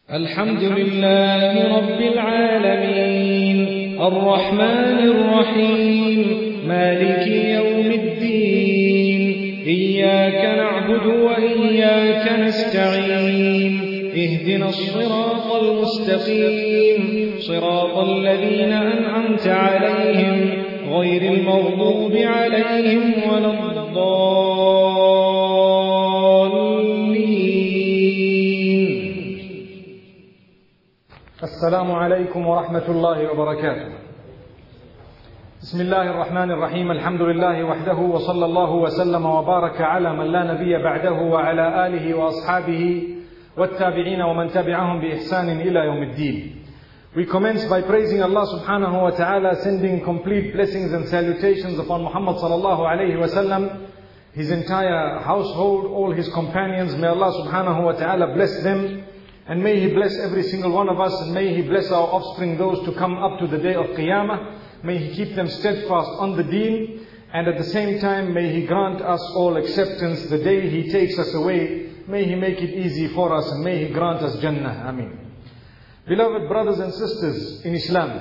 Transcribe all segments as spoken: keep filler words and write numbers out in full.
الحمد لله رب العالمين الرحمن الرحيم مالك يوم الدين إياك نعبد وإياك نستعين اهدنا الصراط المستقيم صراط الذين أنعمت عليهم غير المغضوب عليهم ولا الضالين. السلام عليكم ورحمة الله وبركاته. بسم الله الرحمن الرحيم. الحمد لله وحده وصلى الله وسلم وبارك على من لا نبي بعده وعلى آله وأصحابه والتابعين ومن تبعهم بإحسان إلى يوم الدين. We commence by praising Allah subhanahu wa ta'ala, sending complete blessings and salutations upon Muhammad sallallahu alayhi wa sallam, his entire household, all his companions. May Allah subhanahu wa ta'ala bless them, and may He bless every single one of us, and may He bless our offspring, those to come up to the day of Qiyamah. May He keep them steadfast on the deen, and at the same time may He grant us all acceptance the day He takes us away. May He make it easy for us, and may He grant us Jannah. Ameen. Beloved brothers and sisters in Islam,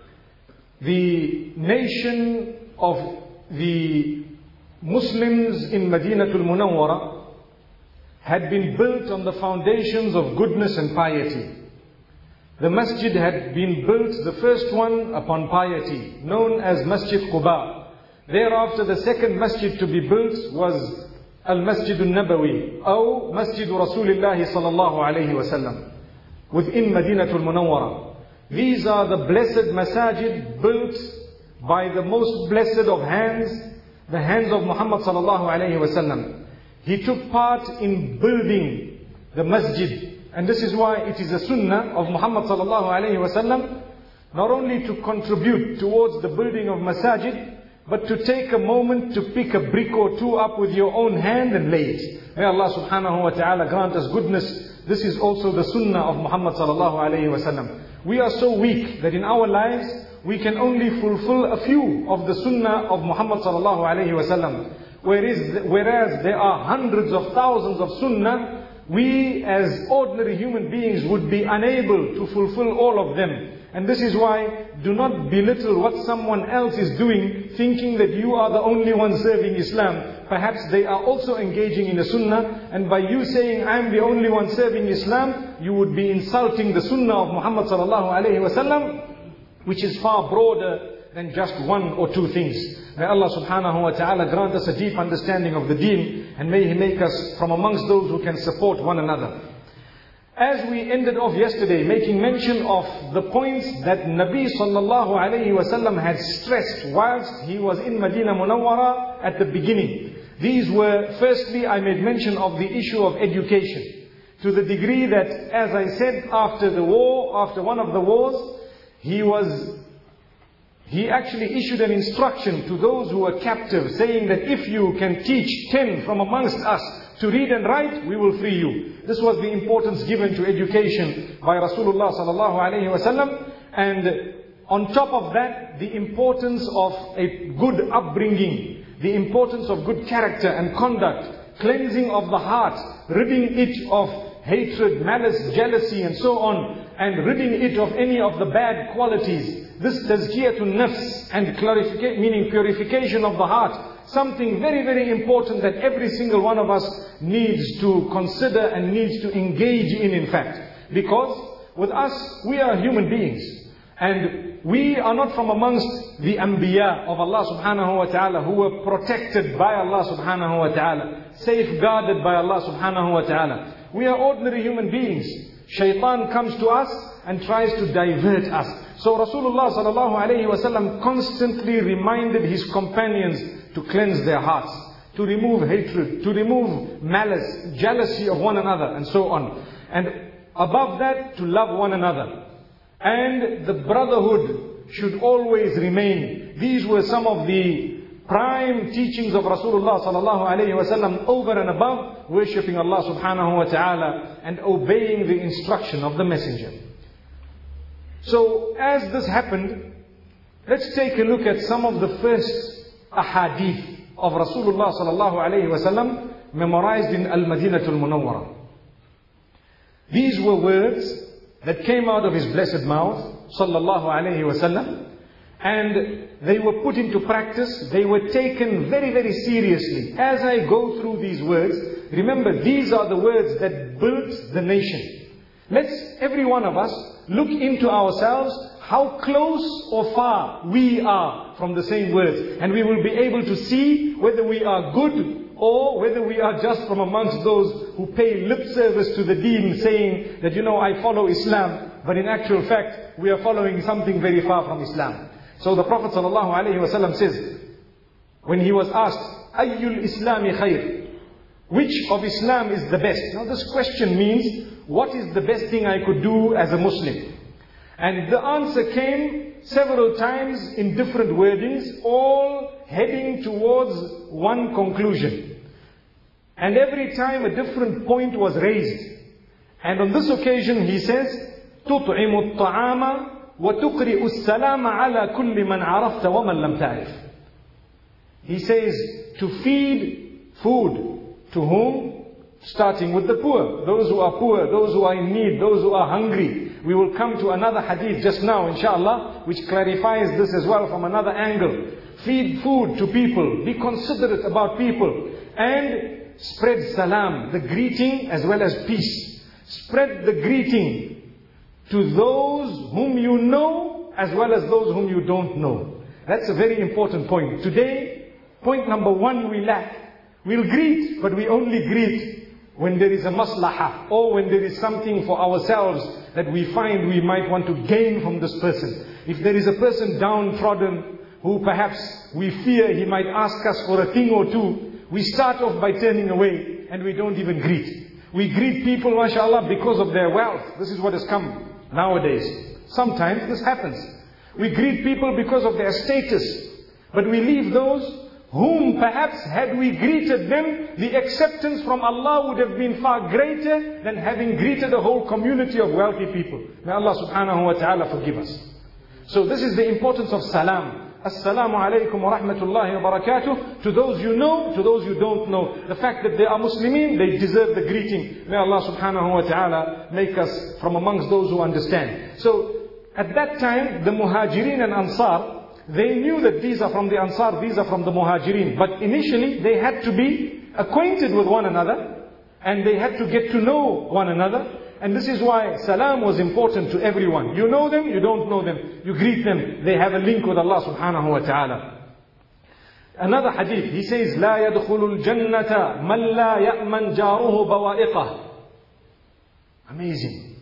the nation of the Muslims in Madinatul Munawwara had been built on the foundations of goodness and piety. The masjid had been built, the first one upon piety, known as Masjid Quba. Thereafter, the second masjid to be built was Al-Masjid al-Nabawi, or Masjid Rasulullah sallallahu alayhi wa sallam, within Madinatul Munawwara. These are the blessed masajid built by the most blessed of hands, the hands of Muhammad sallallahu alayhi wa sallam. He took part in building the masjid, and this is why it is a sunnah of Muhammad sallallahu alayhi wa sallam not only to contribute towards the building of masajid, but to take a moment to pick a brick or two up with your own hand and lay it. May Allah subhanahu wa ta'ala grant us goodness. This is also the sunnah of Muhammad sallallahu alayhi wa sallam. We are so weak that in our lives we can only fulfill a few of the sunnah of Muhammad sallallahu alayhi wa sallam. Whereas, whereas there are hundreds of thousands of sunnah, we as ordinary human beings would be unable to fulfill all of them. And this is why do not belittle what someone else is doing, thinking that you are the only one serving Islam. Perhaps they are also engaging in a sunnah, and by you saying, I am the only one serving Islam, you would be insulting the sunnah of Muhammad sallallahu alayhi wa sallam, which is far broader than just one or two things. May Allah subhanahu wa ta'ala grant us a deep understanding of the deen, and may He make us from amongst those who can support one another. As we ended off yesterday, making mention of the points that Nabi sallallahu alayhi wa sallam had stressed whilst he was in Madinah Munawwara at the beginning. These were, firstly, I made mention of the issue of education. To the degree that, as I said, after the war, after one of the wars, he was, he actually issued an instruction to those who were captive, saying that if you can teach ten from amongst us to read and write, we will free you. This was the importance given to education by Rasulullah sallallahu alayhi wa sallam. And on top of that, the importance of a good upbringing, the importance of good character and conduct, cleansing of the heart, ridding it of hatred, malice, jealousy and so on, and ridding it of any of the bad qualities. This tazkiyatun nafs, and clarification, meaning purification of the heart, something very, very important that every single one of us needs to consider and needs to engage in, in fact. Because with us, we are human beings. And we are not from amongst the anbiya of Allah subhanahu wa ta'ala, who were protected by Allah subhanahu wa ta'ala, safeguarded by Allah subhanahu wa ta'ala. We are ordinary human beings. Shaitan comes to us and tries to divert us. So Rasulullah sallallahu alayhi wa sallam constantly reminded his companions to cleanse their hearts, to remove hatred, to remove malice, jealousy of one another and so on. And above that, to love one another. And the brotherhood should always remain. These were some of the prime teachings of Rasulullah sallallahu alayhi wa sallam, over and above worshipping Allah subhanahu wa ta'ala and obeying the instruction of the messenger. So as this happened, let's take a look at some of the first ahadith of Rasulullah sallallahu alayhi wa sallam memorized in Al-Madinatul Munawwara. These were words that came out of his blessed mouth, sallallahu alayhi wasallam, and they were put into practice. They were taken very, very seriously. As I go through these words, remember, these are the words that built the nation. Let's, every one of us, look into ourselves, how close or far we are from the same words. And we will be able to see whether we are good or whether we are just from amongst those who pay lip service to the deen, saying that, you know, I follow Islam, but in actual fact, we are following something very far from Islam. So the Prophet ﷺ says, when he was asked, Ayyul Islami khair? Which of Islam is the best? Now this question means, what is the best thing I could do as a Muslim? And the answer came several times in different wordings, all heading towards one conclusion. And every time a different point was raised. And on this occasion he says, تُطْعِمُ الطَّعَامَ وَتُقْرِئُ السَّلَامَ عَلَى كُلِّ مَنْ عَرَفْتَ وَمَنْ لَمْ تَعْرِفْ. He says, to feed food to whom? Starting with the poor, those who are poor, those who are in need, those who are hungry. We will come to another hadith just now, inshallah, which clarifies this as well from another angle. Feed food to people, be considerate about people, and spread salam, the greeting as well as peace. Spread the greeting to those whom you know as well as those whom you don't know. That's a very important point. Today, point number one we lack. We'll greet, but we only greet when there is a maslahah, or when there is something for ourselves that we find we might want to gain from this person. If there is a person downtrodden who perhaps we fear he might ask us for a thing or two, we start off by turning away and we don't even greet. We greet people, mashallah, because of their wealth. This is what has come nowadays. Sometimes this happens. We greet people because of their status, but we leave those whom perhaps had we greeted them, the acceptance from Allah would have been far greater than having greeted a whole community of wealthy people. May Allah subhanahu wa ta'ala forgive us. So this is the importance of salam. Assalamu alaikum wa rahmatullahi wa barakatuh. To those you know, to those you don't know. The fact that they are Muslimin, they deserve the greeting. May Allah subhanahu wa ta'ala make us from amongst those who understand. So at that time, the Muhajirin and Ansar, they knew that these are from the Ansar, these are from the Muhajirin. But initially they had to be acquainted with one another, and they had to get to know one another. And this is why salam was important to everyone. You know them, you don't know them, you greet them. They have a link with Allah subhanahu wa ta'ala. Another hadith, he says, لا يدخل الجنة من لا يأمن جاره بوائقه. Amazing.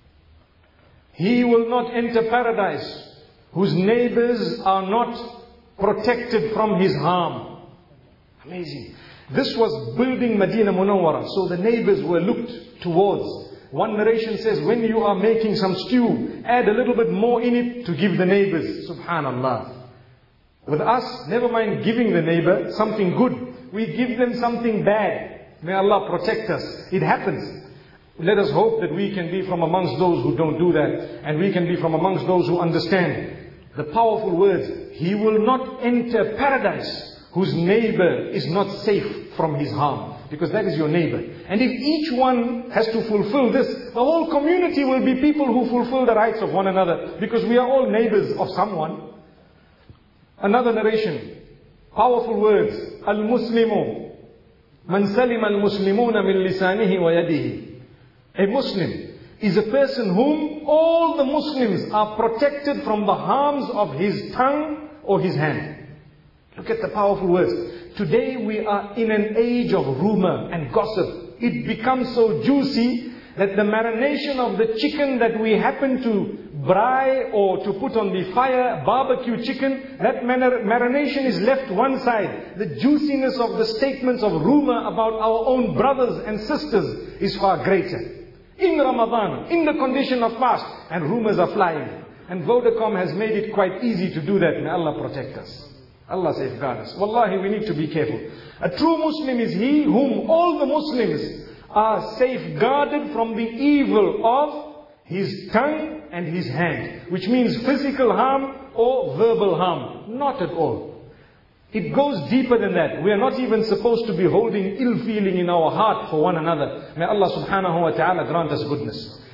He will not enter paradise whose neighbors are not protected from his harm. Amazing. This was building Medina Munawwara, so the neighbors were looked towards. One narration says, when you are making some stew, add a little bit more in it to give the neighbors. Subhanallah. With us, never mind giving the neighbor something good, we give them something bad. May Allah protect us. It happens. Let us hope that we can be from amongst those who don't do that, and we can be from amongst those who understand the powerful words, he will not enter paradise whose neighbor is not safe from his harm. Because that is your neighbor. And if each one has to fulfill this, the whole community will be people who fulfill the rights of one another. Because we are all neighbors of someone. Another narration, powerful words, Al-Muslimu man salima al-muslimuna min lisanihi wa yadihi. A Muslim is a person whom all the Muslims are protected from the harms of his tongue or his hand. Look at the powerful words. Today we are in an age of rumor and gossip. It becomes so juicy that the marination of the chicken that we happen to braai or to put on the fire, barbecue chicken, that marination is left one side. The juiciness of the statements of rumor about our own brothers and sisters is far greater. In Ramadan, in the condition of fast, and rumors are flying. And Vodacom has made it quite easy to do that. May Allah protect us. Allah safeguard us. Wallahi, we need to be careful. A true Muslim is he whom all the Muslims are safeguarded from the evil of his tongue and his hand. Which means physical harm or verbal harm. Not at all. It goes deeper than that. We are not even supposed to be holding ill feeling in our heart for one another. May Allah subhanahu wa ta'ala grant us goodness.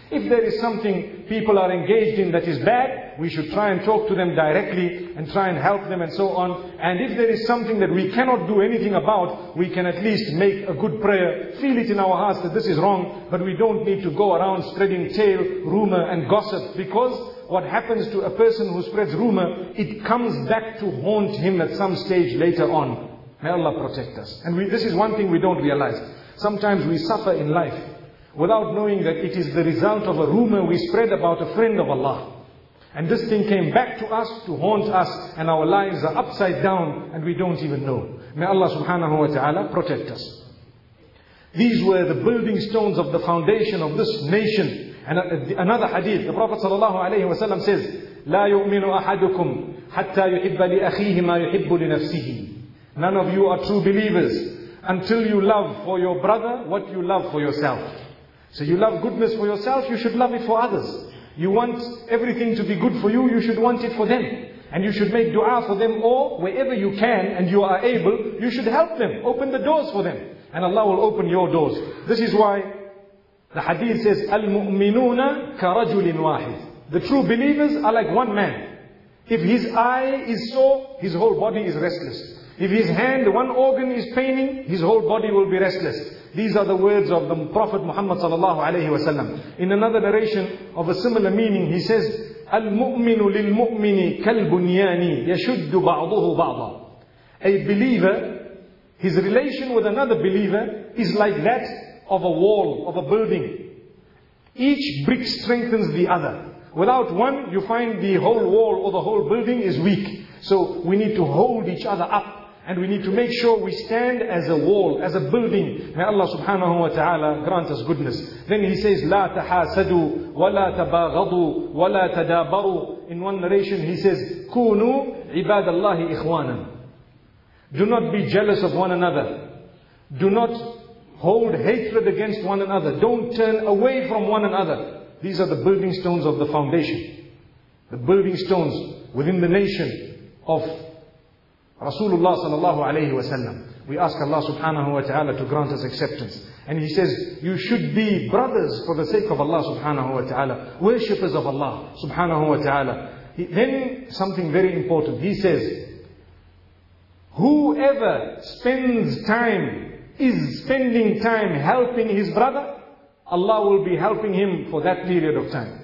If there is something people are engaged in that is bad, we should try and talk to them directly and try and help them and so on. And if there is something that we cannot do anything about, we can at least make a good prayer, feel it in our hearts that this is wrong, but we don't need to go around spreading tale, rumor and gossip, because what happens to a person who spreads rumor, it comes back to haunt him at some stage later on. May Allah protect us. And we, this is one thing we don't realize. Sometimes we suffer in life without knowing that it is the result of a rumor we spread about a friend of Allah. And this thing came back to us to haunt us, and our lives are upside down and we don't even know. May Allah subhanahu wa ta'ala protect us. These were the building stones of the foundation of this nation. And another hadith, the Prophet sallallahu alayhi wa sallam says, لا يؤمن أحدكم حتى يحب لأخيه ما يحب لنفسه. None of you are true believers until you love for your brother what you love for yourself. So you love goodness for yourself, you should love it for others. You want everything to be good for you, you should want it for them. And you should make dua for them, or wherever you can and you are able, you should help them, open the doors for them. And Allah will open your doors. This is why the hadith says, Al-mu'minuna karajulin wahid. The true believers are like one man. If his eye is sore, his whole body is restless. If his hand, one organ is paining, his whole body will be restless. These are the words of the Prophet Muhammad sallallahu alayhi wa sallam. In another narration of a similar meaning, he says, Al-mu'minu lil-mu'mini kal-bunyani yashuddu ba'duhu ba'da. A believer, his relation with another believer is like that of a wall, of a building. Each brick strengthens the other. Without one, you find the whole wall or the whole building is weak. So we need to hold each other up. And we need to make sure we stand as a wall, as a building. May Allah subhanahu wa ta'ala grant us goodness. Then he says, لا تحاسدوا ولا تباغضوا ولا تدابروا. In one narration he says, كونوا عباد الله إخوانا. Do not be jealous of one another. Do not hold hatred against one another. Don't turn away from one another. These are the building stones of the foundation. The building stones within the nation of Rasulullah sallallahu alayhi wa sallam. We ask Allah subhanahu wa ta'ala to grant us acceptance. And he says, you should be brothers for the sake of Allah subhanahu wa ta'ala. Worshippers of Allah subhanahu wa ta'ala. Then something very important. He says, whoever spends time, is spending time helping his brother, Allah will be helping him for that period of time.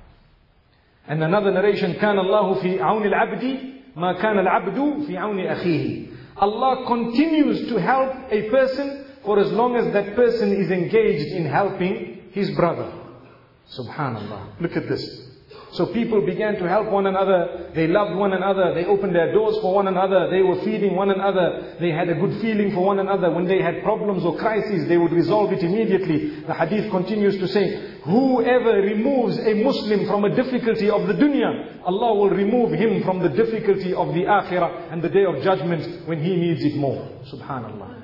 And another narration, كان الله في عون العبد ما كان العبد في عون أخيه. Allah continues to help a person for as long as that person is engaged in helping his brother. Subhanallah. Look at this. So people began to help one another. They loved one another. They opened their doors for one another. They were feeding one another. They had a good feeling for one another. When they had problems or crises, they would resolve it immediately. The hadith continues to say, whoever removes a Muslim from a difficulty of the dunya, Allah will remove him from the difficulty of the akhirah and the day of judgment when he needs it more. Subhanallah.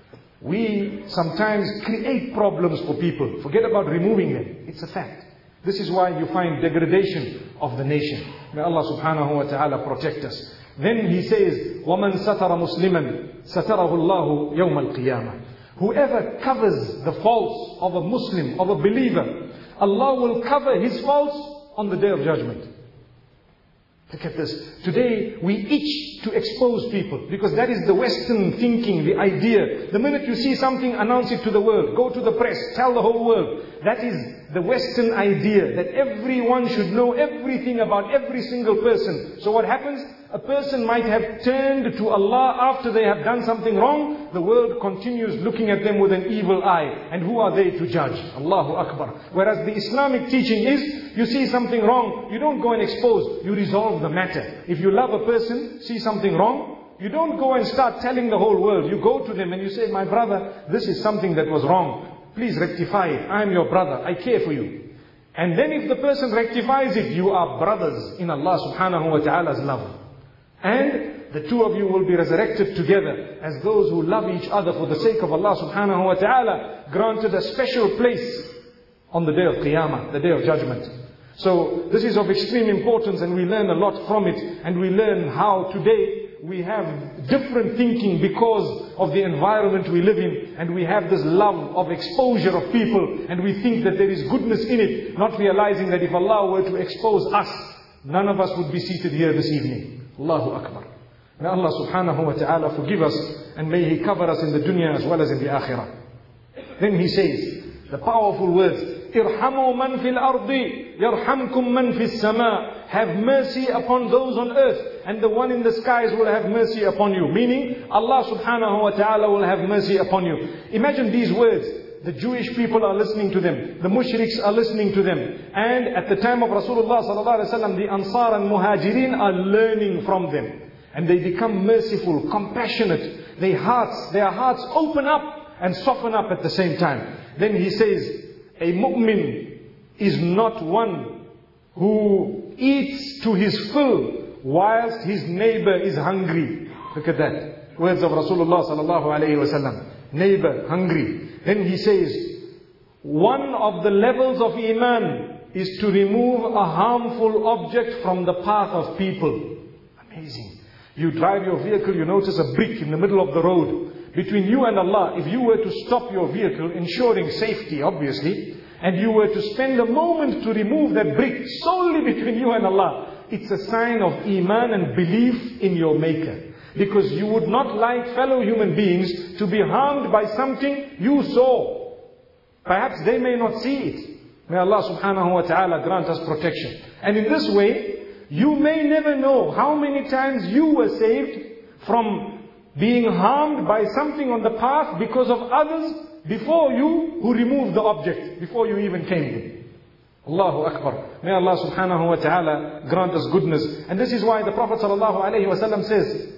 We sometimes create problems for people. Forget about removing them. It's a fact. This is why you find degradation of the nation. May Allah subhanahu wa ta'ala protect us. Then he says, وَمَنْ سَتَرَ مُسْلِمًا سَتَرَهُ اللَّهُ يَوْمَ الْقِيَامَةِ. Whoever covers the faults of a Muslim, of a believer, Allah will cover his faults on the day of judgment. Look at this. Today we itch to expose people because that is the Western thinking, the idea. The minute you see something, announce it to the world. Go to the press, tell the whole world. That is the Western idea, that everyone should know everything about every single person. So what happens? A person might have turned to Allah after they have done something wrong. The world continues looking at them with an evil eye. And who are they to judge? Allahu Akbar. Whereas the Islamic teaching is, you see something wrong, you don't go and expose, you resolve the matter. If you love a person, see something wrong, you don't go and start telling the whole world. You go to them and you say, my brother, this is something that was wrong. Please rectify it. I am your brother. I care for you. And then if the person rectifies it, you are brothers in Allah subhanahu wa ta'ala's love. And the two of you will be resurrected together as those who love each other for the sake of Allah subhanahu wa ta'ala, granted a special place on the day of Qiyamah, the day of judgment. So this is of extreme importance and we learn a lot from it. And we learn how today we have different thinking because of the environment we live in, and we have this love of exposure of people, and we think that there is goodness in it, not realizing that if Allah were to expose us, none of us would be seated here this evening. Allahu Akbar. May Allah subhanahu wa ta'ala forgive us, and may He cover us in the dunya as well as in the akhirah. Then He says, the powerful words, Irhamu man fil ardi, yarhamkum man fis sama. Have mercy upon those on earth, and the one in the skies will have mercy upon you. Meaning, Allah subhanahu wa ta'ala will have mercy upon you. Imagine these words. The Jewish people are listening to them. The mushriks are listening to them. And at the time of Rasulullah sallallahu alaihi wasallam, the Ansar and Muhajirin are learning from them. And they become merciful, compassionate. Their hearts, their hearts open up and soften up at the same time. Then he says, a mu'min is not one who eats to his fill whilst his neighbor is hungry. Look at that. Words of Rasulullah sallallahu alayhi wa sallam. Neighbor, hungry. Then he says, one of the levels of Iman is to remove a harmful object from the path of people. Amazing. You drive your vehicle, you notice a brick in the middle of the road. Between you and Allah, if you were to stop your vehicle, ensuring safety obviously, and you were to spend a moment to remove that brick solely between you and Allah, it's a sign of Iman and belief in your Maker. Because you would not like fellow human beings to be harmed by something you saw. Perhaps they may not see it. May Allah subhanahu wa ta'ala grant us protection. And in this way, you may never know how many times you were saved from being harmed by something on the path because of others before you who removed the object, before you even came there. Allahu Akbar. May Allah subhanahu wa ta'ala grant us goodness. And this is why the Prophet sallallahu alayhi wa sallam says,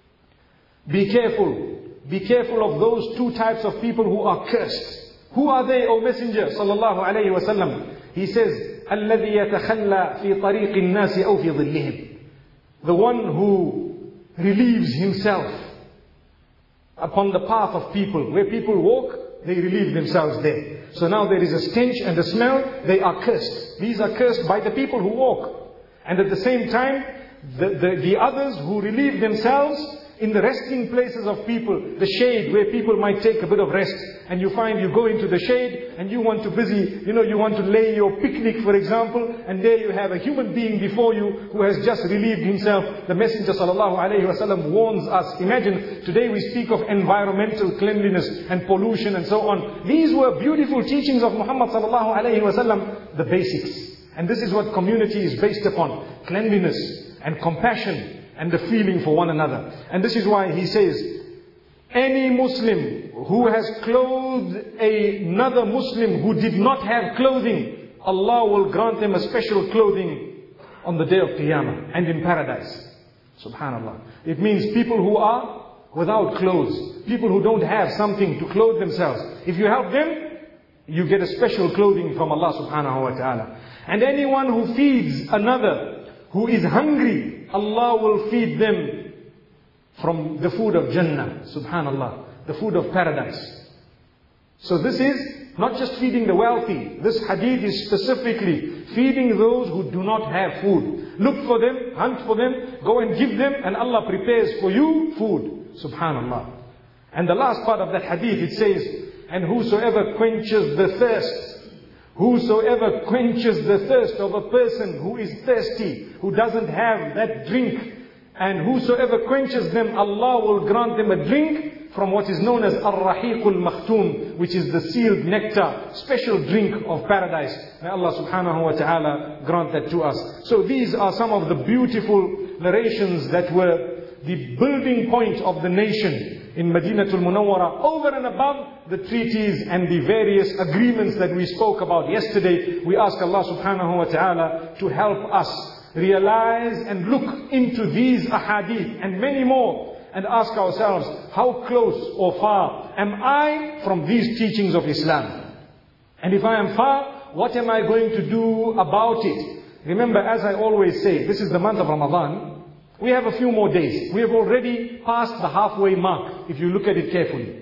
be careful. Be careful of those two types of people who are cursed. Who are they, O Messenger sallallahu alayhi wa sallam? He says, الذي يتخلى في طريق الناس أو في ظلهم. The one who relieves himself upon the path of people. Where people walk, they relieve themselves there. So now there is a stench and a smell, they are cursed. These are cursed by the people who walk. And at the same time, the, the, the others who relieve themselves in the resting places of people, the shade where people might take a bit of rest. And you find you go into the shade and you want to busy, you know, you want to lay your picnic, for example, and there you have a human being before you who has just relieved himself. The Messenger sallallahu alayhi wa sallam warns us. Imagine, today we speak of environmental cleanliness and pollution and so on. These were beautiful teachings of Muhammad sallallahu alayhi wa sallam, the basics. And this is what community is based upon. Cleanliness and compassion and the feeling for one another. And this is why he says, any Muslim who has clothed another Muslim who did not have clothing, Allah will grant them a special clothing on the day of Qiyamah and in paradise. Subhanallah. It means people who are without clothes, people who don't have something to clothe themselves. If you help them, you get a special clothing from Allah subhanahu wa ta'ala. And anyone who feeds another who is hungry, Allah will feed them from the food of Jannah, subhanallah, the food of paradise. So this is not just feeding the wealthy. This hadith is specifically feeding those who do not have food. Look for them, hunt for them, go and give them, and Allah prepares for you food, subhanallah. And the last part of that hadith, it says, and whosoever quenches the thirst, whosoever quenches the thirst of a person who is thirsty, who doesn't have that drink, and whosoever quenches them, Allah will grant them a drink from what is known as Ar-Rahiqul Makhtum, which is the sealed nectar, special drink of paradise. May Allah subhanahu wa ta'ala grant that to us. So these are some of the beautiful narrations that were the building point of the nation in Madinatul Munawwara, over and above the treaties and the various agreements that we spoke about yesterday. We ask Allah subhanahu wa ta'ala to help us realize and look into these ahadith and many more, and ask ourselves, how close or far am I from these teachings of Islam? And if I am far, what am I going to do about it? Remember, as I always say, this is the month of Ramadan. We have a few more days. We have already passed the halfway mark, if you look at it carefully.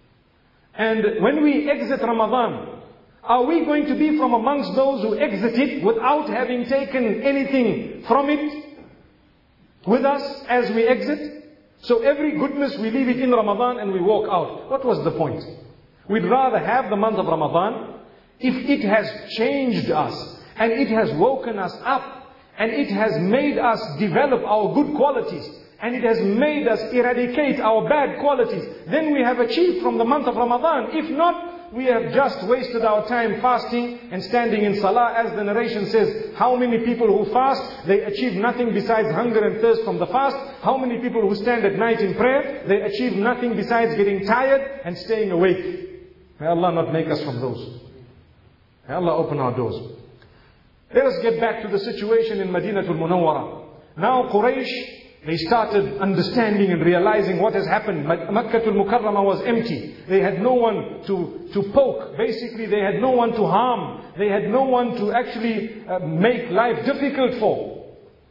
And when we exit Ramadan, are we going to be from amongst those who exit it without having taken anything from it with us as we exit? So every goodness we leave it in Ramadan and we walk out. What was the point? We'd rather have the month of Ramadan if it has changed us and it has woken us up and it has made us develop our good qualities and it has made us eradicate our bad qualities. Then we have achieved from the month of Ramadan. If not, we have just wasted our time fasting and standing in salah. As the narration says, how many people who fast, they achieve nothing besides hunger and thirst from the fast. How many people who stand at night in prayer, they achieve nothing besides getting tired and staying awake. May Allah not make us from those. May Allah open our doors. Let us get back to the situation in Madinatul Munawwara. Now Quraysh, they started understanding and realizing what has happened. Makkatul Mukarramah was empty. They had no one to, to poke. Basically, they had no one to harm. They had no one to actually uh, make life difficult for.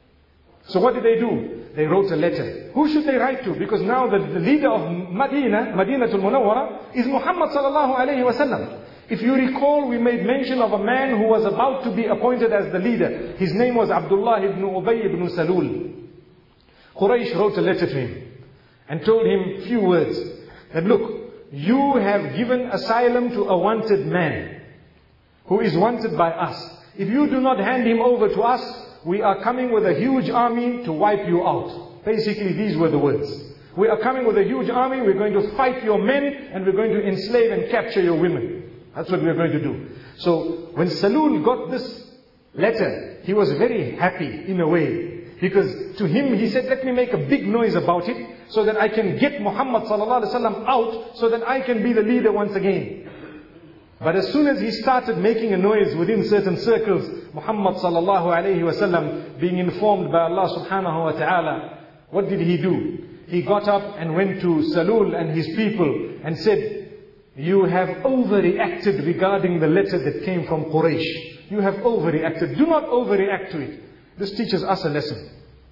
So what did they do? They wrote a letter. Who should they write to? Because now the, the leader of Medina, Madinatul Munawwara, is Muhammad sallallahu alayhi wa sallam. If you recall, we made mention of a man who was about to be appointed as the leader. His name was Abdullah ibn Ubay ibn Salul. Quraysh wrote a letter to him and told him few words. That look, you have given asylum to a wanted man who is wanted by us. If you do not hand him over to us, we are coming with a huge army to wipe you out. Basically, these were the words. We are coming with a huge army, we're going to fight your men, and we're going to enslave and capture your women. That's what we're going to do. So, when Salul got this letter, he was very happy in a way. Because to him, he said, let me make a big noise about it, so that I can get Muhammad sallallahu alaihi wasallam out, so that I can be the leader once again. But as soon as he started making a noise within certain circles, Muhammad sallallahu alayhi wa sallam, being informed by Allah subhanahu wa ta'ala, what did he do? He got up and went to Salul and his people and said, you have overreacted regarding the letter that came from Quraysh. You have overreacted. Do not overreact to it. This teaches us a lesson.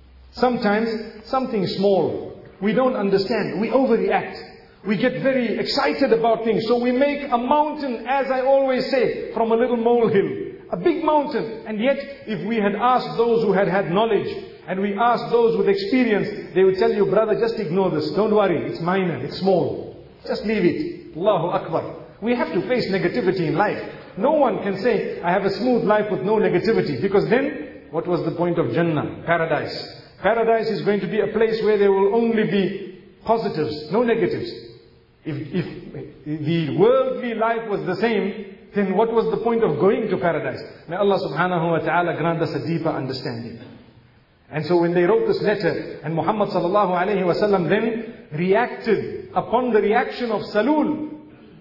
Sometimes something small, we don't understand. We overreact. We get very excited about things. So we make a mountain, as I always say, from a little molehill. A big mountain. And yet, if we had asked those who had had knowledge, and we asked those with experience, they would tell you, brother, just ignore this. Don't worry. It's minor. It's small. Just leave it. Allahu Akbar. We have to face negativity in life. No one can say, I have a smooth life with no negativity. Because then, what was the point of Jannah? Paradise. Paradise is going to be a place where there will only be positives, no negatives. If, if the worldly life was the same, then what was the point of going to paradise? May Allah subhanahu wa ta'ala grant us a deeper understanding. And so when they wrote this letter, and Muhammad sallallahu alayhi wa sallam then reacted upon the reaction of Salul,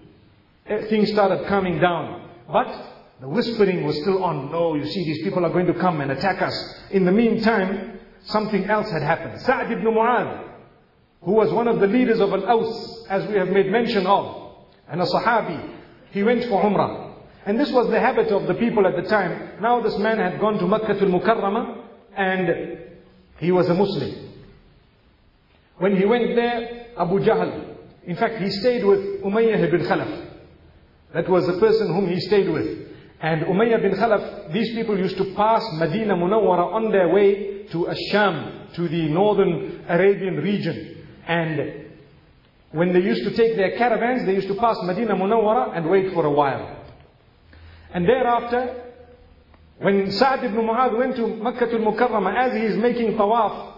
things started calming down. But the whispering was still on. No, you see, these people are going to come and attack us. In the meantime, something else had happened. Sa'd ibn Mu'adh, who was one of the leaders of Al-Aws, as we have made mention of, and a Sahabi, he went for Umrah. And this was the habit of the people at the time. Now this man had gone to Makkatul Mukarramah, and he was a Muslim. When he went there, Abu Jahl, in fact he stayed with Umayyah ibn Khalaf. That was the person whom he stayed with. And Umayyah bin Khalaf, these people used to pass Madinah Munawwara on their way to Ash-Sham, to the northern Arabian region. And when they used to take their caravans, they used to pass Madinah Munawwara and wait for a while. And thereafter, when Sa'd ibn Mu'adh went to Makkatul Mukarramah, as he is making tawaf,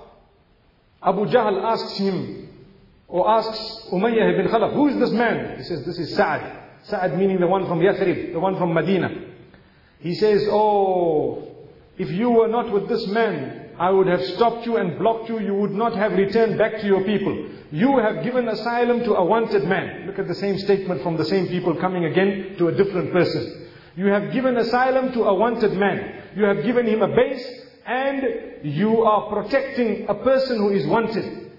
Abu Jahl asks him, or asks Umayyah ibn Khalaf, who is this man? He says, this is Sa'd. Sa'd meaning the one from Yathrib, the one from Medina. He says, oh, if you were not with this man, I would have stopped you and blocked you. You would not have returned back to your people. You have given asylum to a wanted man. Look at the same statement from the same people coming again to a different person. You have given asylum to a wanted man. You have given him a base, and you are protecting a person who is wanted.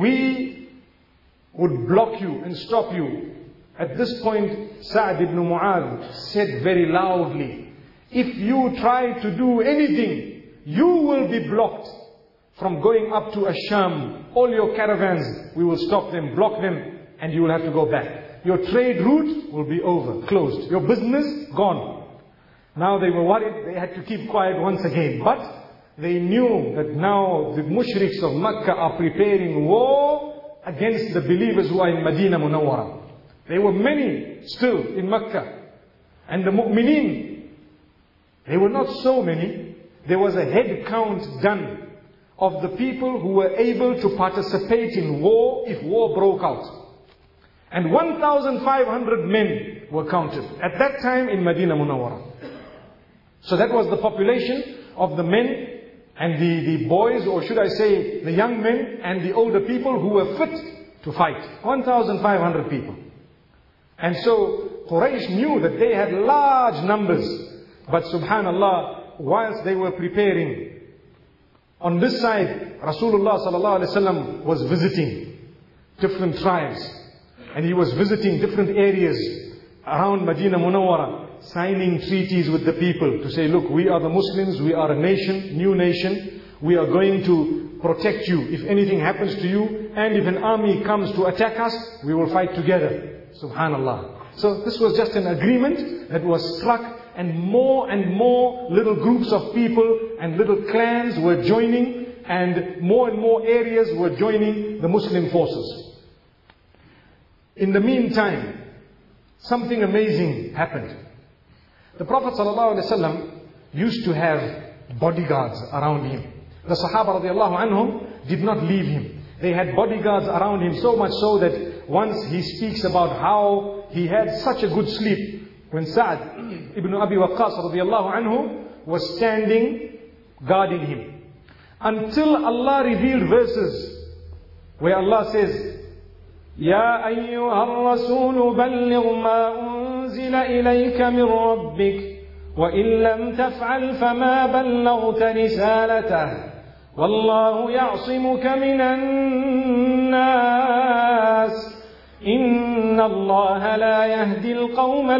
We would block you and stop you. At this point, Sa'd ibn Mu'adh said very loudly, if you try to do anything, you will be blocked from going up to Ash-Sham. All your caravans, we will stop them, block them, and you will have to go back. Your trade route will be over, closed. Your business, gone. Now they were worried, they had to keep quiet once again. But they knew that now the mushriks of Makkah are preparing war against the believers who are in Medina Munawwara. There were many still in Mecca. And the mu'mineen, they were not so many. There was a head count done of the people who were able to participate in war if war broke out. And one thousand five hundred men were counted at that time in Medina Munawwara. So that was the population of the men and the, the boys, or should I say the young men and the older people who were fit to fight. one thousand five hundred people. And so Quraysh knew that they had large numbers. But subhanallah, whilst they were preparing, on this side, Rasulullah sallallahu alaihi wasallam was visiting different tribes. And he was visiting different areas around Medina Munawwara, signing treaties with the people to say, look, we are the Muslims, we are a nation, new nation. We are going to protect you if anything happens to you. And if an army comes to attack us, we will fight together. Subhanallah. So this was just an agreement that was struck, and more and more little groups of people and little clans were joining, and more and more areas were joining the Muslim forces. In the meantime, something amazing happened. The Prophet ﷺ used to have bodyguards around him. The Sahaba radiallahu anhum did not leave him. They had bodyguards around him, so much so that once he speaks about how he had such a good sleep when Sa'd ibn Abi Waqqas radiallahu anhu was standing guarding him. Until Allah revealed verses where Allah says, يا أيها الرسول بلغ ما أنزل إليك من ربك وإن لم تفعل فما بلغت رسالته والله يعصمك من الناس إن الله لا يهدي القوم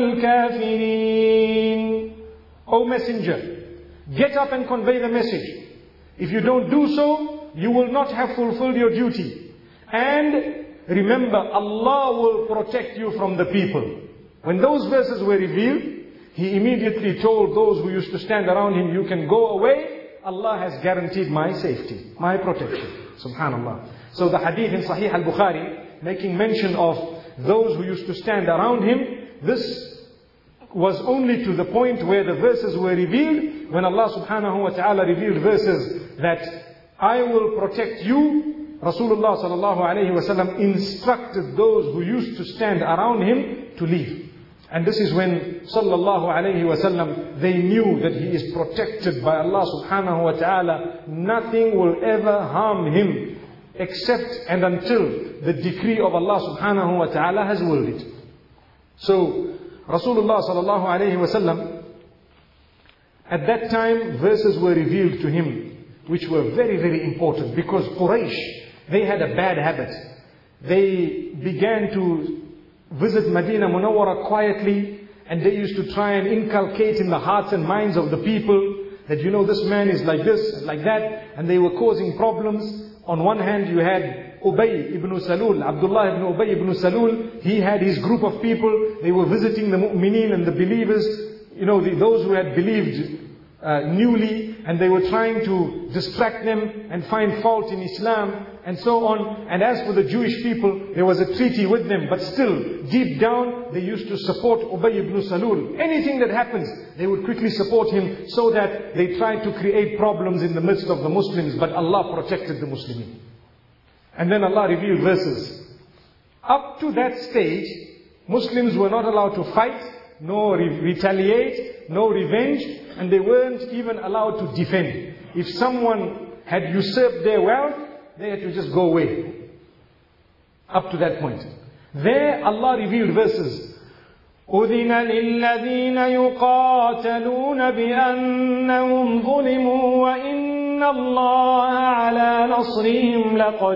الكافرين. O Messenger, get up and convey the message. If you don't do so, you will not have fulfilled your duty. And remember, Allah will protect you from the people. When those verses were revealed, he immediately told those who used to stand around him, you can go away. Allah has guaranteed my safety, my protection. Subhanallah. So the hadith in Sahih al-Bukhari, making mention of those who used to stand around him, this was only to the point where the verses were revealed. When Allah subhanahu wa ta'ala revealed verses that I will protect you, Rasulullah sallallahu alayhi wa sallam instructed those who used to stand around him to leave. And this is when sallallahu alayhi wa sallam, they knew that he is protected by Allah subhanahu wa ta'ala. Nothing will ever harm him except and until the decree of Allah subhanahu wa ta'ala has willed it. So Rasulullah sallallahu alayhi wa sallam, at that time verses were revealed to him which were very very important, because Quraysh, they had a bad habit. They began to visit Medina Munawwara quietly, and they used to try and inculcate in the hearts and minds of the people that, you know, this man is like this and like that, and they were causing problems. On one hand you had Ubay ibn Salul, Abdullah ibn Ubay ibn Salul. He had his group of people. They were visiting the mu'mineen and the believers, you know, the, those who had believed uh, newly, and they were trying to distract them and find fault in Islam and so on. And as for the Jewish people, there was a treaty with them, but still deep down they used to support Ubay ibn Salul. Anything that happens, they would quickly support him, so that they tried to create problems in the midst of the Muslims, but Allah protected the Muslimin. And then Allah revealed verses. Up to that stage, Muslims were not allowed to fight, no re- retaliate, no revenge, and they weren't even allowed to defend. If someone had usurped their wealth, they had to just go away. Up to that point. There Allah revealed verses. أُذِنَ لِلَّذِينَ يُقَاتَلُونَ بِأَنَّهُمْ ظُلِمُوا وَإِنَّ اللَّهَ عَلَى نَصْرِهِمْ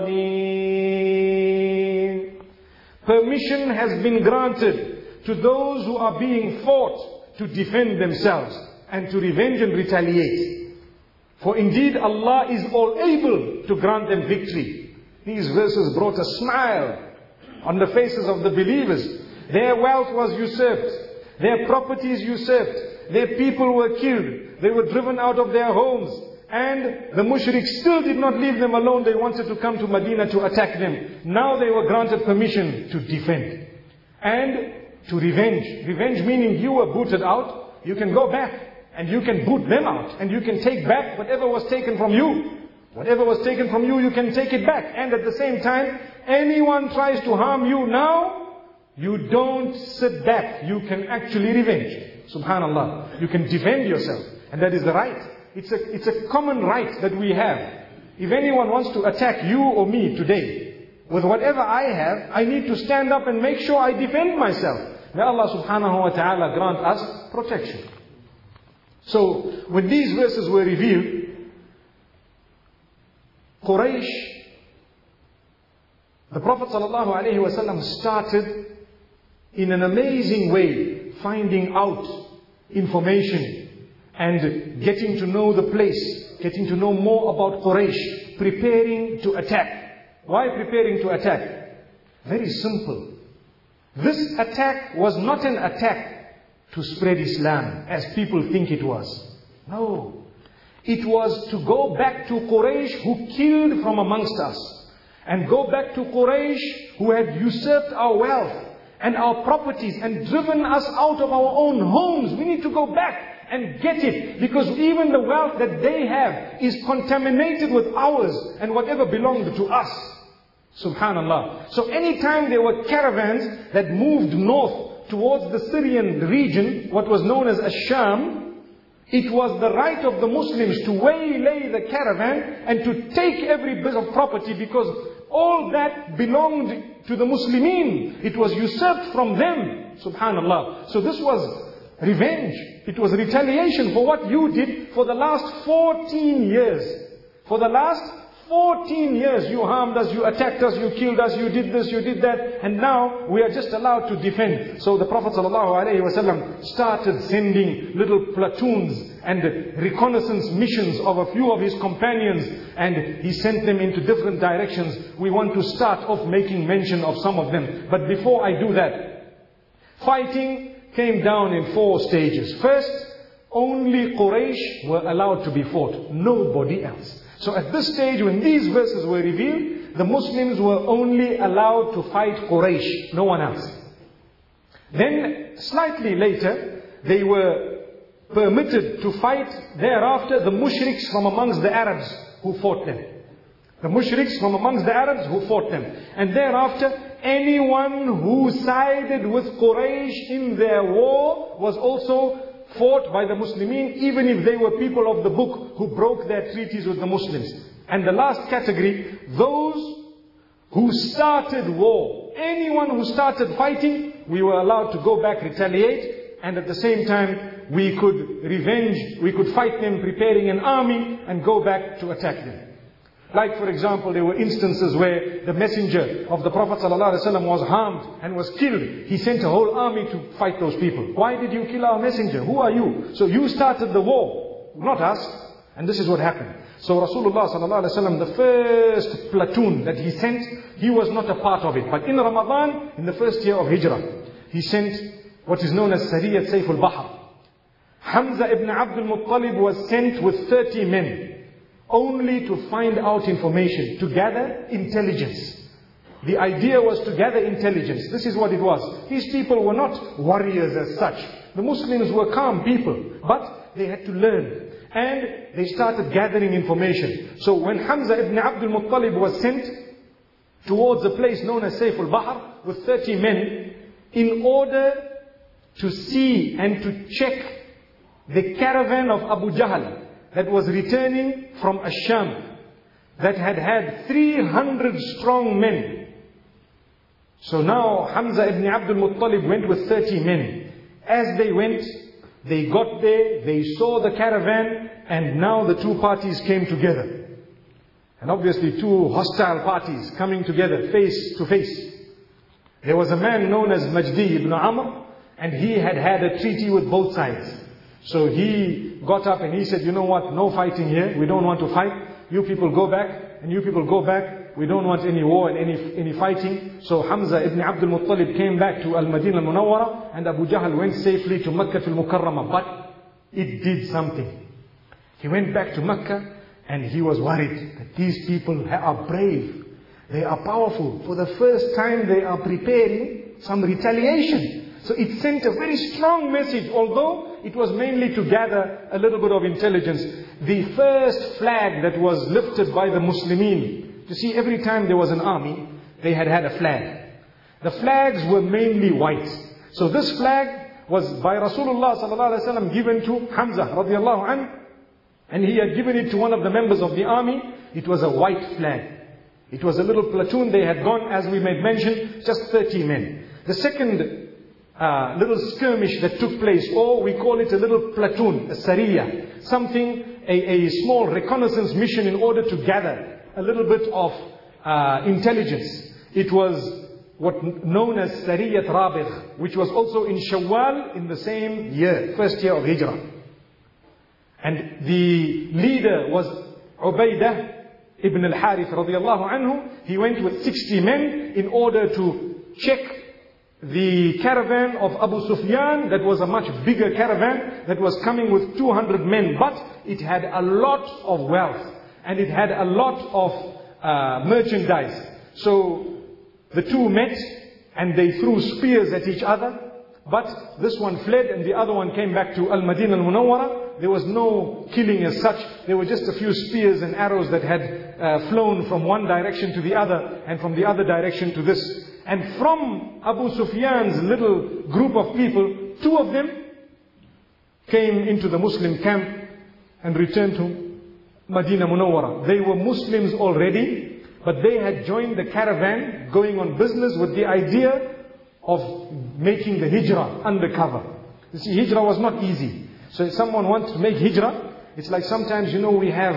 لَقَدِيرٌ. Permission has been granted to those who are being fought to defend themselves and to revenge and retaliate. For indeed Allah is all able to grant them victory. These verses brought a smile on the faces of the believers. Their wealth was usurped, their properties usurped, their people were killed, they were driven out of their homes, And the mushriks still did not leave them alone. They wanted to come to Medina to attack them. Now they were granted permission to defend and to revenge. Revenge meaning you were booted out, you can go back and you can boot them out. And you can take back whatever was taken from you. Whatever was taken from you, you can take it back. And at the same time, anyone tries to harm you now, you don't sit back. You can actually revenge. Subhanallah. You can defend yourself. And that is the right. It's a, it's a common right that we have. If anyone wants to attack you or me today, with whatever I have, I need to stand up and make sure I defend myself. May Allah subhanahu wa ta'ala grant us protection. So, when these verses were revealed, Quraysh, the Prophet sallallahu alaihi wasallam started in an amazing way finding out information and getting to know the place, getting to know more about Quraysh, preparing to attack. Why preparing to attack? Very simple. This attack was not an attack to spread Islam as people think it was. No. It was to go back to Quraysh who killed from amongst us. And go back to Quraysh who had usurped our wealth and our properties and driven us out of our own homes. We need to go back and get it, because even the wealth that they have is contaminated with ours and whatever belonged to us. Subhanallah. So anytime there were caravans that moved north towards the Syrian region, what was known as Ash-Sham, it was the right of the Muslims to waylay the caravan and to take every bit of property, because all that belonged to the Muslimin. It was usurped from them. Subhanallah. So this was revenge. It was retaliation for what you did for the last fourteen years. For the last fourteen years you harmed us, you attacked us, you killed us, you did this, you did that, and now we are just allowed to defend. So the Prophet ﷺ started sending little platoons and reconnaissance missions of a few of his companions, and he sent them into different directions. We want to start off making mention of some of them. But before I do that, fighting came down in four stages. First, only Quraysh were allowed to be fought, nobody else. So at this stage, when these verses were revealed, the Muslims were only allowed to fight Quraysh, no one else. Then, slightly later, they were permitted to fight thereafter the mushriks from amongst the Arabs who fought them. The mushriks from amongst the Arabs who fought them. And thereafter, anyone who sided with Quraysh in their war was also fought by the Muslimin, even if they were people of the book who broke their treaties with the Muslims. And the last category, those who started war. Anyone who started fighting, we were allowed to go back, retaliate, and at the same time, we could revenge, we could fight them, preparing an army, and go back to attack them. Like, for example, there were instances where the messenger of the Prophet ﷺ was harmed and was killed. He sent a whole army to fight those people. Why did you kill our messenger? Who are you? So you started the war, not us. And this is what happened. So Rasulullah ﷺ, the first platoon that he sent, he was not a part of it. But in Ramadan, in the first year of Hijrah, he sent what is known as Sariyat Sayf al-Bahr. Hamza ibn Abdul Muttalib was sent with thirty men. Only to find out information, to gather intelligence. The idea was to gather intelligence. This is what it was. These people were not warriors as such. The Muslims were calm people, but they had to learn. And they started gathering information. So when Hamza ibn Abdul Muttalib was sent towards a place known as Sayf al-Bahr with thirty men, in order to see and to check the caravan of Abu Jahl, that was returning from Ash-Sham, that had had three hundred strong men. So now Hamza ibn Abdul Muttalib went with thirty men. As they went, they got there, they saw the caravan, and now the two parties came together. And obviously two hostile parties coming together face to face. There was a man known as Majdi ibn Amr, and he had had a treaty with both sides. So he got up and he said, you know what, no fighting here, we don't want to fight. You people go back, and you people go back. We don't want any war and any, any fighting. So Hamza ibn Abdul Muttalib came back to Al-Madinah al-Munawwara, and Abu Jahl went safely to Makkah al-Mukarramah. But it did something. He went back to Makkah, And he was worried that these people are brave. They are powerful. For the first time they are preparing some retaliation. So it sent a very strong message, although it was mainly to gather a little bit of intelligence. The first flag that was lifted by the Muslimin, you see, every time there was an army, they had had a flag. The flags were mainly white. So this flag was by Rasulullah sallallahu alaihi wasallam given to Hamza radiallahu anhu, and he had given it to one of the members of the army. It was a white flag. It was a little platoon. They had gone, as we made mention, just thirty men. The second uh, little skirmish that took place, or we call it a little platoon, a Sariya, something, a, a small reconnaissance mission in order to gather a little bit of uh, intelligence. It was what known as Sariyat Rabigh, which was also in Shawwal in the same year, first year of Hijrah. And the leader was Ubaidah ibn al-Harith radiallahu anhu. He went with sixty men in order to check the caravan of Abu Sufyan. That was a much bigger caravan that was coming with two hundred men, but it had a lot of wealth and it had a lot of uh, merchandise. So the two met and they threw spears at each other, but this one fled and the other one came back to Al-Madinah Al-Munawwara. There was no killing as such. There were just a few spears and arrows that had uh, flown from one direction to the other and from the other direction to this. And from Abu Sufyan's little group of people, two of them came into the Muslim camp and returned to Madinah Munawwara. They were Muslims already, but they had joined the caravan going on business with the idea of making the hijrah undercover. You see, hijrah was not easy. So if someone wants to make hijrah, it's like sometimes, you know, we have,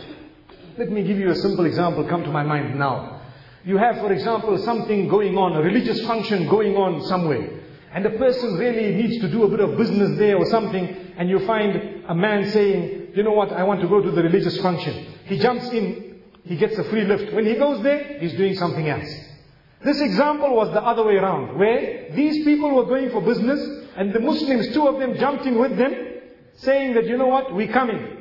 let me give you a simple example, come to my mind now. You have, for example, something going on, a religious function going on somewhere. And the person really needs to do a bit of business there or something. And you find a man saying, you know what, I want to go to the religious function. He jumps in. He gets a free lift. When he goes there, he's doing something else. This example was the other way around, where these people were going for business and the Muslims, two of them jumped in with them, saying that, you know what, we're coming.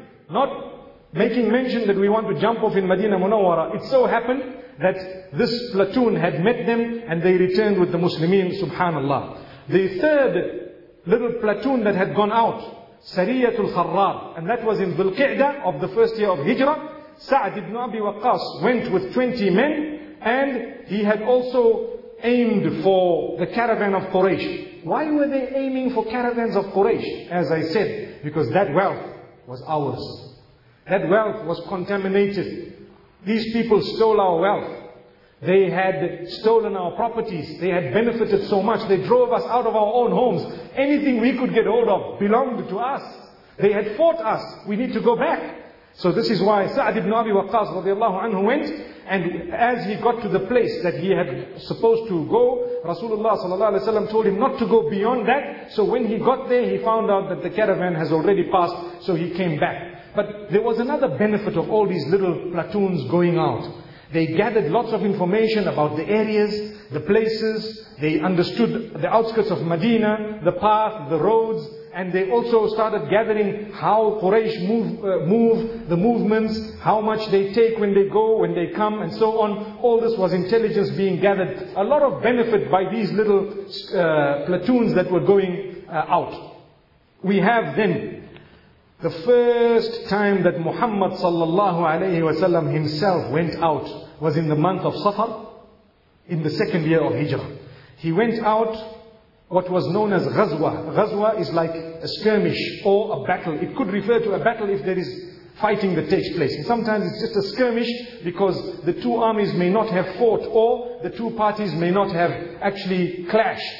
Not making mention that we want to jump off in Madinah Munawwara. It so happened that this platoon had met them and they returned with the Muslimin, subhanallah. The third little platoon that had gone out, Sariyatul Kharrar, and that was in Dhul Qi'dah of the first year of Hijrah. Sa'd ibn Abi Waqqas went with twenty men, and he had also aimed for the caravan of Quraysh. Why were they aiming for caravans of Quraysh? As I said, because that wealth was ours. That wealth was contaminated. These people stole our wealth. They had stolen our properties. They had benefited so much. They drove us out of our own homes. Anything we could get hold of belonged to us. They had fought us. We need to go back. So this is why Sa'd ibn Abi Waqqas radiallahu anhu went, and as he got to the place that he had supposed to go, Rasulullah sallallahu alaihi wasallam told him not to go beyond that. So when he got there, he found out that the caravan has already passed, so he came back. But there was another benefit of all these little platoons going out. They gathered lots of information about the areas, the places. They understood the outskirts of Medina, the path, the roads. And they also started gathering how Quraysh move, uh, move, the movements, how much they take when they go, when they come, and so on. All this was intelligence being gathered. A lot of benefit by these little uh, platoons that were going uh, out. We have then the first time that Muhammad sallallahu alayhi wasallam himself went out was in the month of Safar, in the second year of Hijrah. He went out. What was known as Ghazwa. Ghazwa is like a skirmish or a battle. It could refer to a battle if there is fighting that takes place. And sometimes it's just a skirmish because the two armies may not have fought or the two parties may not have actually clashed.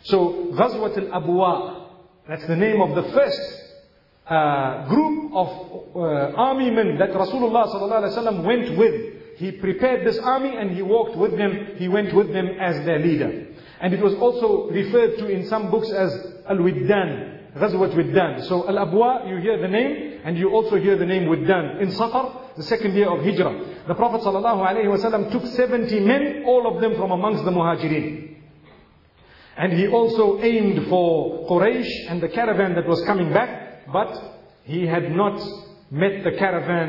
So Ghazwat al-Abwa, that's the name of the first uh, group of uh, army men that Rasulullah sallallahu alaihi wasallam went with. He prepared this army and he walked with them. He went with them as their leader. And it was also referred to in some books as Al-Widdan, Ghazwat Widdan. So Al-Abwa, you hear the name, and you also hear the name Widdan. In Safar, the second year of Hijrah, the Prophet ﷺ took seventy men, all of them from amongst the Muhajirin. And he also aimed for Quraysh and the caravan that was coming back, but he had not met the caravan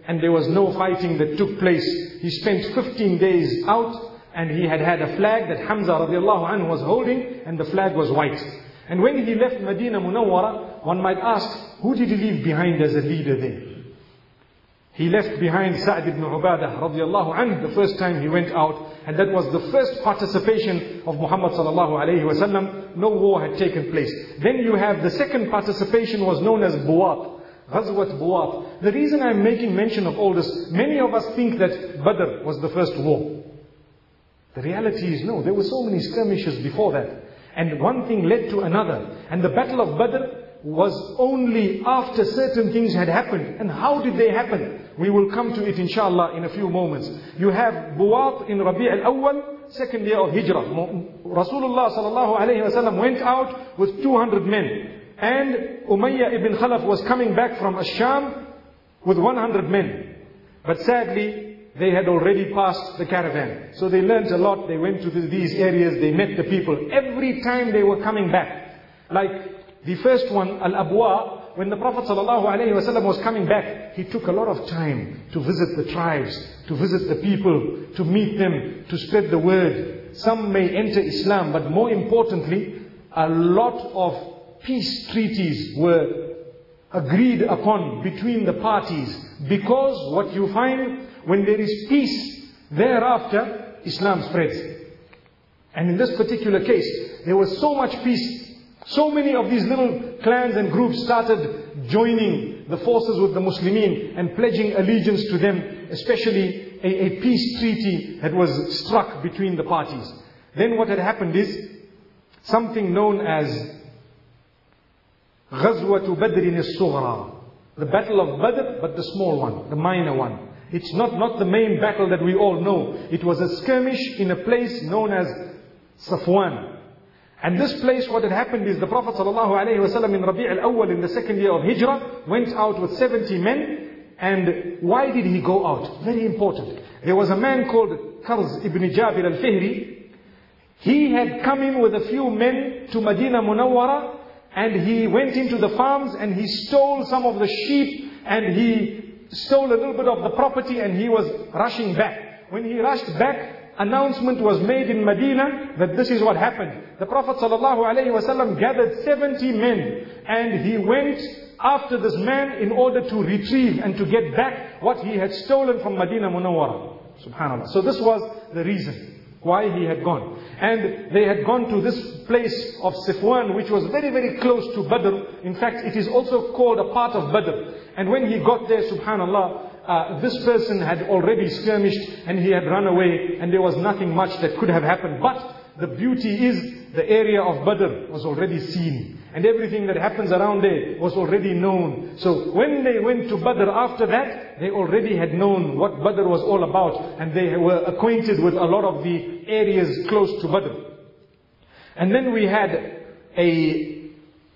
and there was no fighting that took place. He spent fifteen days out, and he had had a flag that Hamza radiallahu anhu was holding, and the flag was white. And when he left Medina Munawwara, one might ask, who did he leave behind as a leader there? He left behind Sa'd ibn Ubadah radiallahu anhu the first time he went out, and that was the first participation of Muhammad sallallahu alayhi wa sallam. No war had taken place. Then you have the second participation was known as Buwat, Ghazwat Buwat. The reason I'm making mention of all this, many of us think that Badr was the first war. The reality is no, there were so many skirmishes before that. And one thing led to another. And the Battle of Badr was only after certain things had happened. And how did they happen? We will come to it inshallah in a few moments. You have Buwat in Rabi' al-Awwal, second year of Hijrah. Rasulullah sallallahu alayhi wa sallam went out with two hundred men. And Umayyah ibn Khalaf was coming back from Ash-Sham with one hundred men. But sadly, they had already passed the caravan. So they learnt a lot. They went to these areas. They met the people. Every time they were coming back. Like the first one, Al-Abwa, when the Prophet ﷺ was coming back, he took a lot of time to visit the tribes, to visit the people, to meet them, to spread the word. Some may enter Islam, but more importantly, a lot of peace treaties were agreed upon between the parties. Because what you find, when there is peace, thereafter Islam spreads. And in this particular case, there was so much peace. So many of these little clans and groups started joining the forces with the Muslimin and pledging allegiance to them, especially a, a peace treaty that was struck between the parties. Then what had happened is something known as Ghazwatu Badrin as-Sughra, the battle of Badr, but the small one, the minor one. It's not, not the main battle that we all know. It was a skirmish in a place known as Safwan. And this place, what had happened is the Prophet ﷺ in Rabi' al-Awwal in the second year of Hijrah went out with seventy men. And why did he go out? Very important. There was a man called Karz ibn Jabir al-Fihri. He had come in with a few men to Medina Munawwara, and he went into the farms and he stole some of the sheep, and he stole a little bit of the property, and he was rushing back. When he rushed back, announcement was made in Medina that this is what happened. The Prophet ﷺ gathered seventy men, and he went after this man in order to retrieve and to get back what he had stolen from Medina Munawwara. Subhanallah. So this was the reason why he had gone. And they had gone to this place of Safwan, which was very, very close to Badr. In fact, it is also called a part of Badr. And when he got there, subhanallah, uh, this person had already skirmished and he had run away, and there was nothing much that could have happened. But the beauty is the area of Badr was already seen, and everything that happens around there was already known. So when they went to Badr after that, they already had known what Badr was all about, and they were acquainted with a lot of the areas close to Badr. And then we had a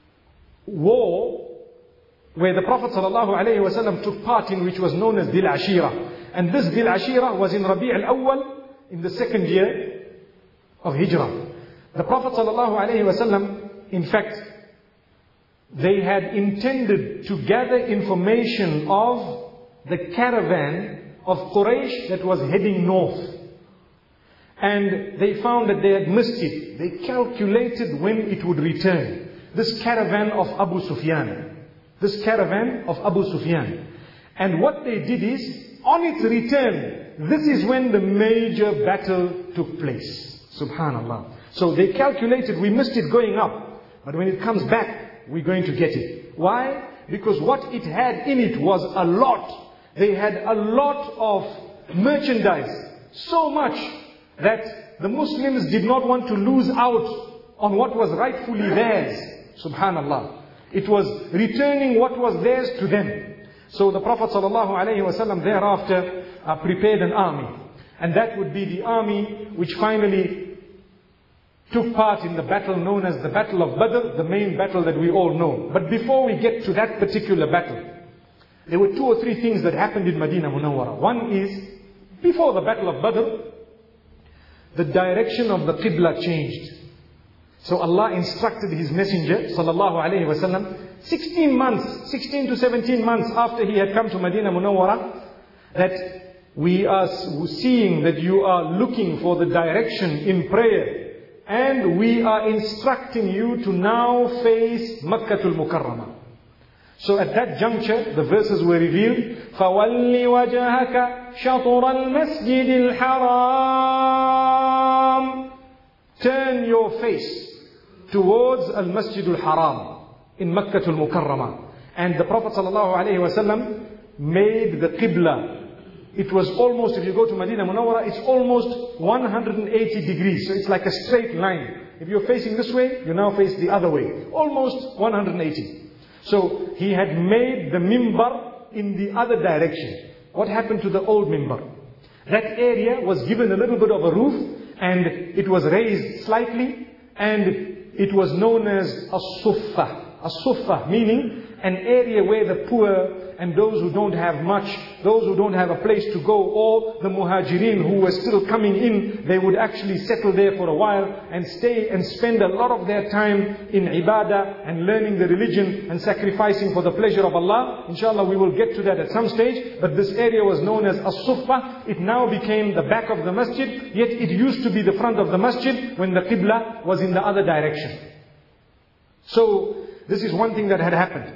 war where the Prophet ﷺ took part in, which was known as Dil Ashira. And this Dil Ashira was in Rabi' al-Awwal in the second year of Hijrah. The Prophet ﷺ, in fact, they had intended to gather information of the caravan of Quraysh that was heading north. And they found that they had missed it. They calculated when it would return. This caravan of Abu Sufyan. This caravan of Abu Sufyan. And what they did is, on its return, this is when the major battle took place. Subhanallah. So they calculated, we missed it going up, but when it comes back, we're going to get it. Why? Because what it had in it was a lot. They had a lot of merchandise. So much that the Muslims did not want to lose out on what was rightfully theirs. Subhanallah. It was returning what was theirs to them. So the Prophet ﷺ thereafter uh, prepared an army. And that would be the army which finally took part in the battle known as the Battle of Badr, the main battle that we all know. But before we get to that particular battle, there were two or three things that happened in Medina Munawwara. One is, before the Battle of Badr, the direction of the Qibla changed. So Allah instructed His Messenger sallallahu alaihi wasallam, sixteen months, sixteen to seventeen months after he had come to Medina Munawwara, that we are seeing that you are looking for the direction in prayer, and we are instructing you to now face Makkatul Mukarramah. So at that juncture, the verses were revealed. فَوَلِّ وَجَهَكَ شَطْرَ الْمَسْجِدِ الْحَرَامِ. Turn your face towards Al-Masjid Al-Haram in Makkatul Mukarramah. And the Prophet ﷺ made the Qibla. It was almost, if you go to Medina Munawwara, it's almost one hundred eighty degrees. So it's like a straight line. If you're facing this way, you now face the other way. Almost one hundred eighty. So he had made the mimbar in the other direction. What happened to the old mimbar? That area was given a little bit of a roof, and it was raised slightly, and it was known as a suffa. A suffa meaning an area where the poor and those who don't have much, those who don't have a place to go, or the muhajirin who were still coming in, they would actually settle there for a while and stay and spend a lot of their time in ibadah and learning the religion and sacrificing for the pleasure of Allah. Inshallah, we will get to that at some stage. But this area was known as as-suffa. It now became the back of the masjid, yet it used to be the front of the masjid when the qibla was in the other direction. So this is one thing that had happened.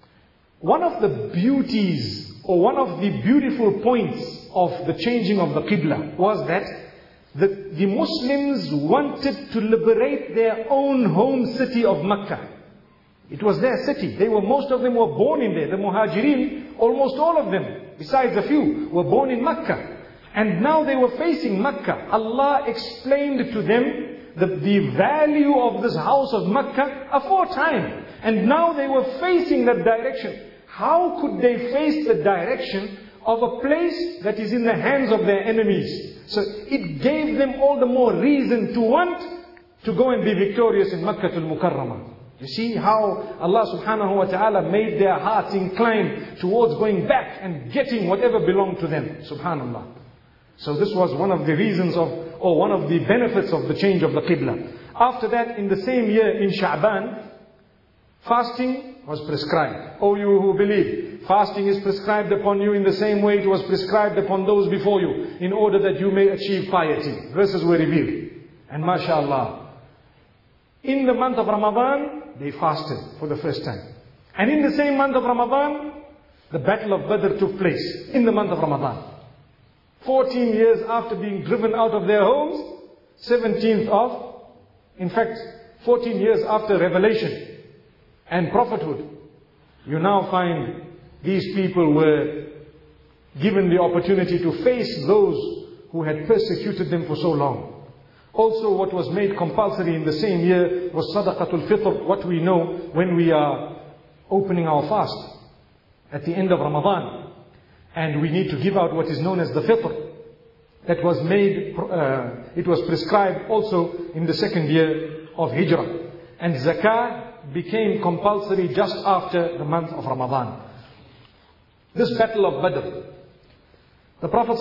One of the beauties, or one of the beautiful points of the changing of the Qibla was that the, the Muslims wanted to liberate their own home city of Mecca. It was their city. They were, most of them were born in there. The Muhajirin, almost all of them, besides a few, were born in Mecca. And now they were facing Mecca. Allah explained to them the, the value of this house of Mecca aforetime. And now they were facing that direction. How could they face the direction of a place that is in the hands of their enemies? So it gave them all the more reason to want to go and be victorious in Makkatul Mukarramah. You see how Allah subhanahu wa ta'ala made their hearts inclined towards going back and getting whatever belonged to them. Subhanallah. So this was one of the reasons of, or one of the benefits of the change of the Qibla. After that, in the same year, in Sha'ban, fasting was prescribed. O you who believe, fasting is prescribed upon you in the same way it was prescribed upon those before you, in order that you may achieve piety. Verses were revealed. And mashallah, in the month of Ramadan, they fasted for the first time. And in the same month of Ramadan, the battle of Badr took place in the month of Ramadan. fourteen years after being driven out of their homes, seventeenth of, in fact, fourteen years after revelation and prophethood, you now find these people were given the opportunity to face those who had persecuted them for so long. Also, what was made compulsory in the same year was Sadaqatul Fitr, what we know when we are opening our fast at the end of Ramadan. And we need to give out what is known as the Fitr. That was made, uh, it was prescribed also in the second year of Hijrah. And Zakah became compulsory just after the month of Ramadan. This battle of Badr, the Prophet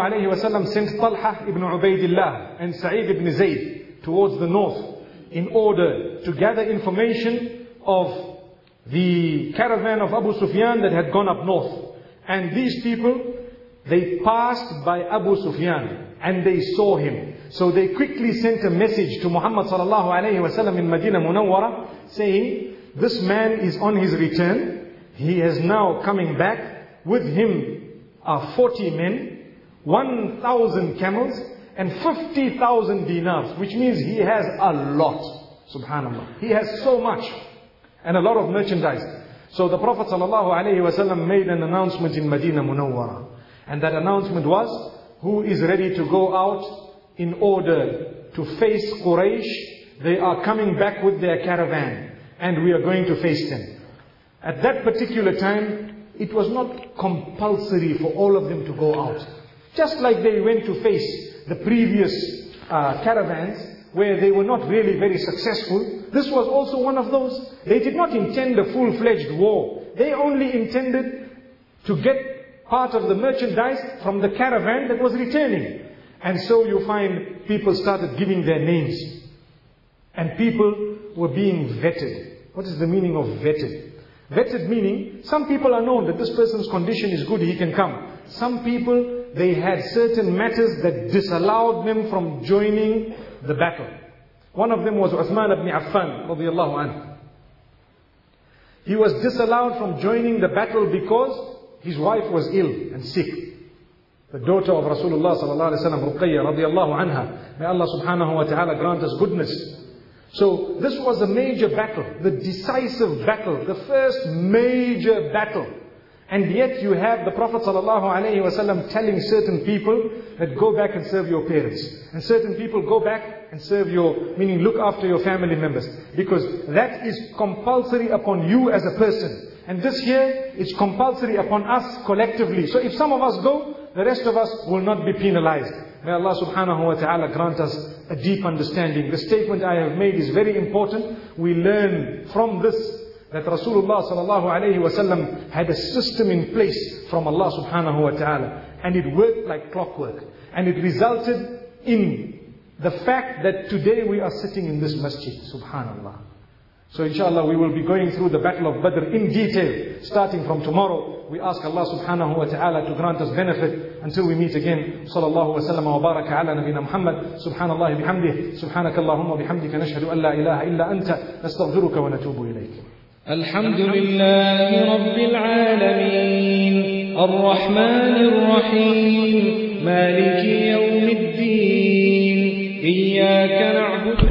ﷺ sent Talha ibn Ubaidillah and Sa'id ibn Zayd towards the north in order to gather information of the caravan of Abu Sufyan that had gone up north. And these people, they passed by Abu Sufyan and they saw him. So they quickly sent a message to Muhammad sallallahu alayhi wa sallam in Medina Munawwara saying, this man is on his return. He is now coming back. With him are forty men, one thousand camels and fifty thousand dinars, which means he has a lot. Subhanallah. He has so much and a lot of merchandise. So the Prophet ﷺ made an announcement in Medina Munawwara. And that announcement was, who is ready to go out in order to face Quraysh? They are coming back with their caravan and we are going to face them. At that particular time, it was not compulsory for all of them to go out. Just like they went to face the previous uh, caravans where they were not really very successful, this was also one of those. They did not intend a full-fledged war. They only intended to get part of the merchandise from the caravan that was returning. And so you find people started giving their names. And people were being vetted. What is the meaning of vetted? Vetted meaning, some people are known that this person's condition is good, he can come. Some people, they had certain matters that disallowed them from joining the battle. One of them was Uthman ibn Affan, radiyallahu anhu. He was disallowed from joining the battle because his wife was ill and sick. The daughter of Rasulullah sallallahu alaihi wasallam, Ruqayya radiyallahu anha. May Allah subhanahu wa ta'ala grant us goodness. So this was a major battle, the decisive battle, the first major battle. And yet you have the Prophet sallallahu alaihi wasallam telling certain people that go back and serve your parents. And certain people go back and serve your, meaning look after your family members. Because that is compulsory upon you as a person. And this here is compulsory upon us collectively. So if some of us go, the rest of us will not be penalized. May Allah subhanahu wa ta'ala grant us a deep understanding. The statement I have made is very important. We learn from this that Rasulullah sallallahu alayhi wa sallam had a system in place from Allah subhanahu wa ta'ala. And it worked like clockwork. And it resulted in the fact that today we are sitting in this masjid. Subhanallah. So inshallah we will be going through the battle of Badr in detail, starting from tomorrow. We ask Allah subhanahu wa ta'ala to grant us benefit until we meet again. Sallallahu wa sallam wa baraka ala nabina Muhammad. Subhanallah bihamdih. Subhanakallahumma bihamdika nashhadu an la ilaha illa anta. Nastaghfiruka wa natubu ilayk. Alhamdulillahi Rabbil Alameen. Ar-Rahmanir Rahim. Maliki yawmiddin. Iyyaka na'budu